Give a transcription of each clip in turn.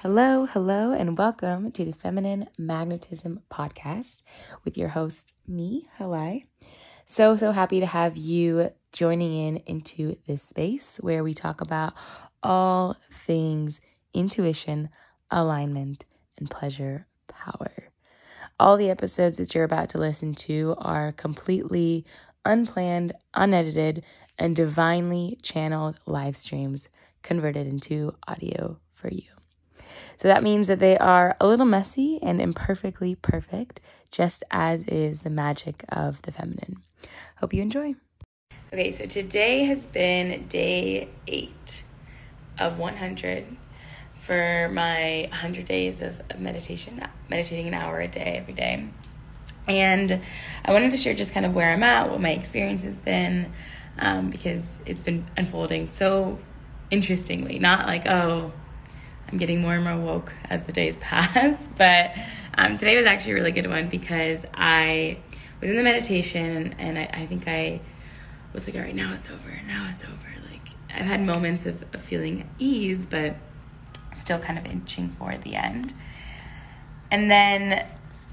Hello, and welcome to the Feminine Magnetism Podcast with your host, me, Halai. So happy to have you joining into this space where we talk about all things intuition, alignment, and pleasure power. All the episodes that you're about to listen to are completely unplanned, unedited, and divinely channeled live streams converted into audio for you. So that means that they are a little messy and imperfectly perfect, just as is the magic of the feminine. Hope you enjoy. Okay, so today has been day 8 of 100 for my 100 days of meditation, meditating an hour a day every day. And I wanted to share just kind of where I'm at, what my experience has been, because it's been unfolding so interestingly, not like, oh, I'm getting more and more woke as the days pass, but today was actually a really good one because I was in the meditation and I think I was like, all right, now it's over. Like I've had moments of feeling ease, but still kind of inching for the end. And then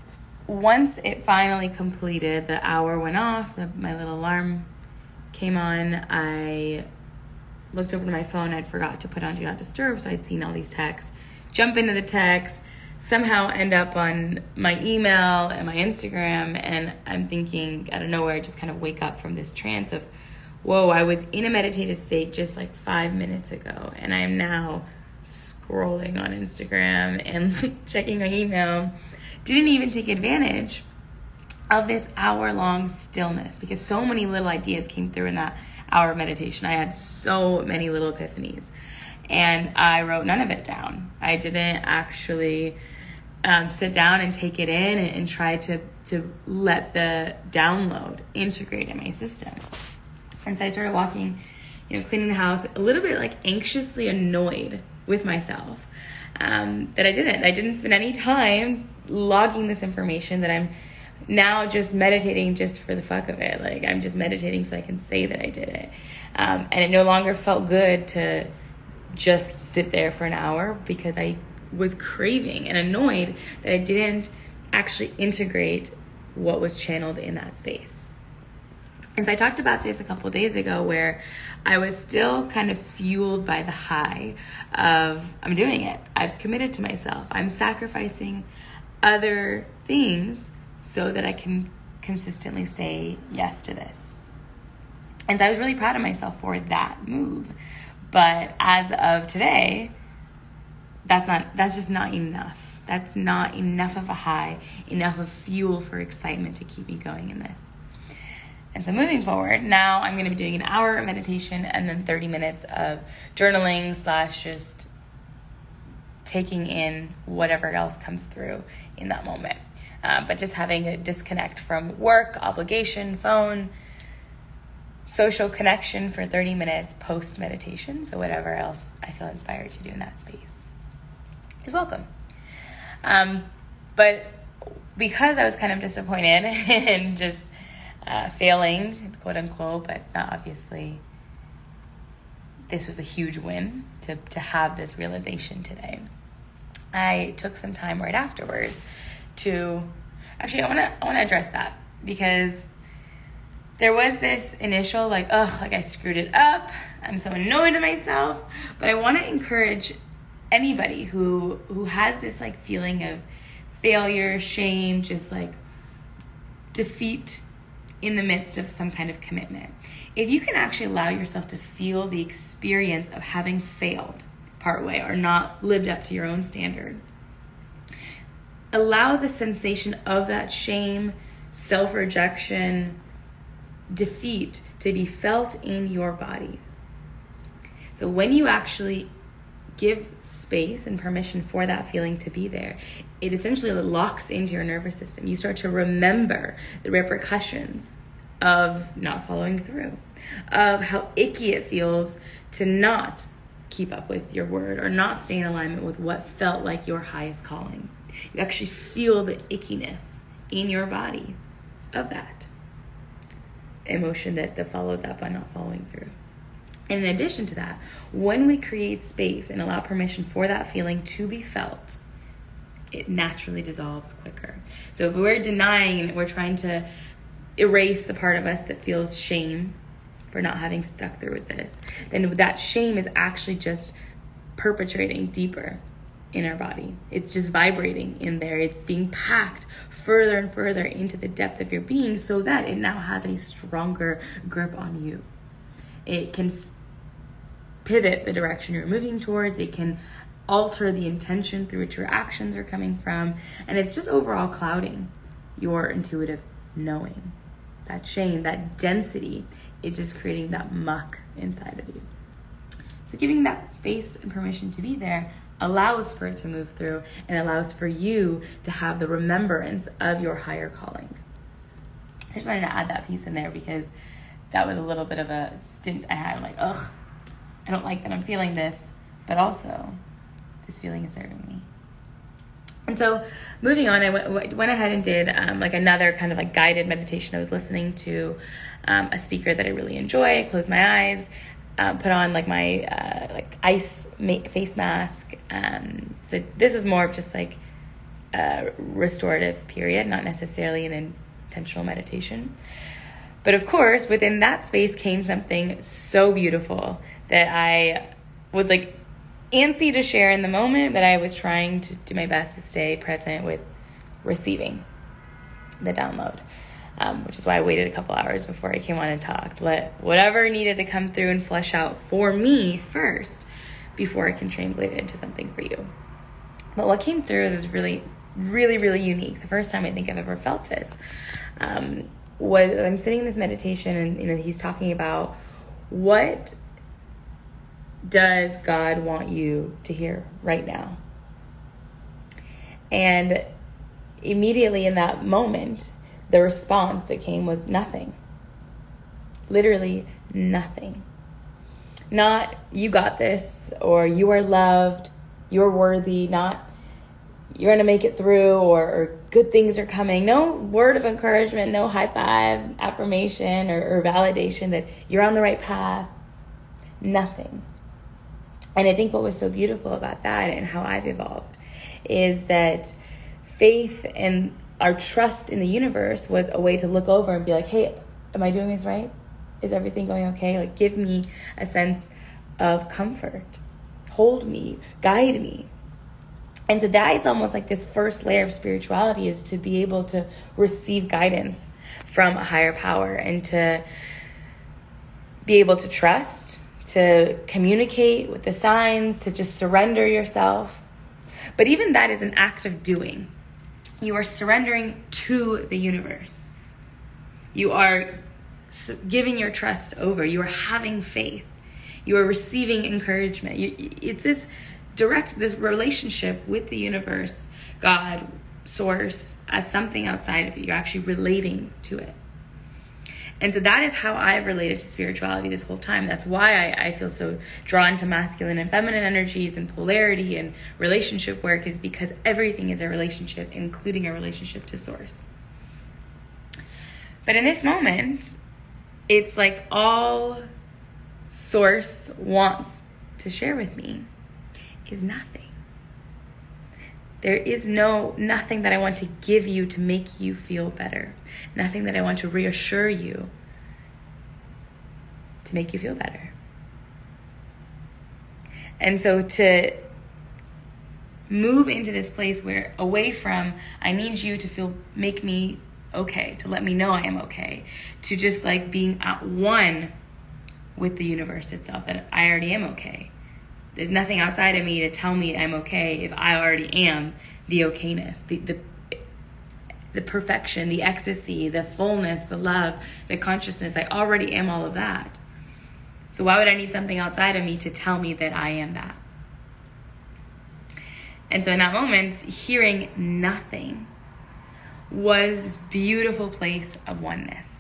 once it finally completed, the hour went off, my little alarm came on, I looked over to my phone. I'd forgot to put on Do Not Disturb, so I'd seen all these texts. Jump into the text, somehow end up on my email and my Instagram, and I'm thinking out of nowhere, I just kind of wake up from this trance of, whoa, I was in a meditative state just like 5 minutes ago, and I am now scrolling on Instagram and checking my email. Didn't even take advantage of this hour-long stillness because so many little ideas came through in that hour of meditation. I had so many little epiphanies and I wrote none of it down. I didn't actually sit down and take it in and try to let the download integrate in my system. And so I started walking, cleaning the house, a little bit like anxiously annoyed with myself that I didn't spend any time logging this information, that I'm now just meditating just for the fuck of it. Like I'm just meditating so I can say that I did it. And it no longer felt good to just sit there for an hour because I was craving and annoyed that I didn't actually integrate what was channeled in that space. And so I talked about this a couple of days ago where I was still kind of fueled by the high of I'm doing it. I've committed to myself. I'm sacrificing other things so that I can consistently say yes to this. And so I was really proud of myself for that move. But as of today, that's just not enough. That's not enough of a high, enough of fuel for excitement to keep me going in this. And so moving forward, now I'm going to be doing an hour of meditation and then 30 minutes of journaling / just taking in whatever else comes through in that moment. But just having a disconnect from work, obligation, phone, social connection for 30 minutes post-meditation. So whatever else I feel inspired to do in that space is welcome. But because I was kind of disappointed and just failing, quote unquote, but not obviously, this was a huge win to have this realization today. I took some time right afterwards to actually, I want to address that because there was this initial like I screwed it up. I'm so annoyed at myself. But I want to encourage anybody who has this like feeling of failure, shame, just like defeat in the midst of some kind of commitment. If you can actually allow yourself to feel the experience of having failed partway or not lived up to your own standard, allow the sensation of that shame, self-rejection, defeat to be felt in your body. So when you actually give space and permission for that feeling to be there, it essentially locks into your nervous system. You start to remember the repercussions of not following through, of how icky it feels to not keep up with your word or not stay in alignment with what felt like your highest calling. You actually feel the ickiness in your body of that emotion that follows up on not following through. And in addition to that, when we create space and allow permission for that feeling to be felt, it naturally dissolves quicker. So if we're denying, we're trying to erase the part of us that feels shame for not having stuck through with this, then that shame is actually just perpetrating deeper in our body. It's just vibrating in there. It's being packed further and further into the depth of your being so that it now has a stronger grip on you. It can pivot the direction you're moving towards. It can alter the intention through which your actions are coming from. And it's just overall clouding your intuitive knowing. That shame, that density is just creating that muck inside of you. So giving that space and permission to be there allows for it to move through and allows for you to have the remembrance of your higher calling. I just wanted to add that piece in there because that was a little bit of a stint I had. I'm like, ugh, I don't like that I'm feeling this, but also this feeling is serving me. And so moving on, I went ahead and did like another kind of like guided meditation. I was listening to a speaker that I really enjoy. I closed my eyes, put on like my like ice face mask. So this was more of just like a restorative period, not necessarily an intentional meditation. But of course, within that space came something so beautiful that I was like antsy to share in the moment, but I was trying to do my best to stay present with receiving the download, which is why I waited a couple hours before I came on and talked. Let whatever needed to come through and flesh out for me first before I can translate it into something for you. But what came through was really, really, really unique. The first time I think I've ever felt this was I'm sitting in this meditation and he's talking about what does God want you to hear right now? And immediately in that moment, the response that came was nothing. Literally nothing. Not you got this, or you are loved, you're worthy, not you're going to make it through, or good things are coming. No word of encouragement, no high five, affirmation, or validation that you're on the right path. Nothing. And I think what was so beautiful about that and how I've evolved is that faith and our trust in the universe was a way to look over and be like, hey, am I doing this right? Is everything going okay? Like, give me a sense of comfort. Hold me, guide me. And so that is almost like this first layer of spirituality, is to be able to receive guidance from a higher power and to be able to trust, to communicate with the signs, to just surrender yourself. But even that is an act of doing. You are surrendering to the universe. You are giving your trust over. You are having faith. You are receiving encouragement. It's this relationship with the universe, God, source, as something outside of you. You're actually relating to it. And so that is how I've related to spirituality this whole time. That's why I feel so drawn to masculine and feminine energies and polarity and relationship work, is because everything is a relationship, including a relationship to source. But in this moment, it's like all source wants to share with me is nothing. There is nothing that I want to give you to make you feel better. Nothing that I want to reassure you to make you feel better. And so to move into this place where away from, I need you to make me okay, to let me know I am okay, to just like being at one with the universe itself, that I already am okay. There's nothing outside of me to tell me I'm okay if I already am the okayness, the perfection, the ecstasy, the fullness, the love, the consciousness. I already am all of that. So why would I need something outside of me to tell me that I am that? And so in that moment, hearing nothing was this beautiful place of oneness.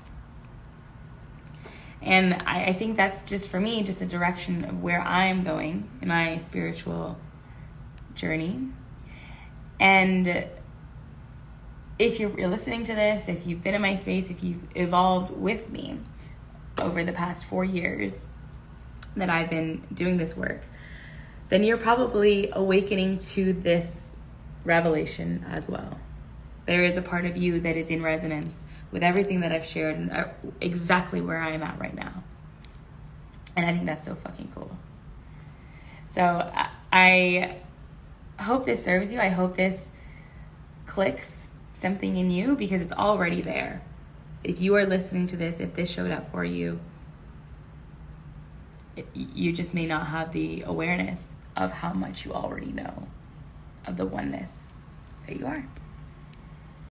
And I think that's just, for me, just a direction of where I'm going in my spiritual journey. And if you're listening to this, if you've been in my space, if you've evolved with me over the past 4 years, that I've been doing this work, then you're probably awakening to this revelation as well. There is a part of you that is in resonance with everything that I've shared and exactly where I am at right now. And I think that's so fucking cool. So I hope this serves you. I hope this clicks something in you, because it's already there. If you are listening to this, if this showed up for you, you just may not have the awareness of how much you already know of the oneness that you are.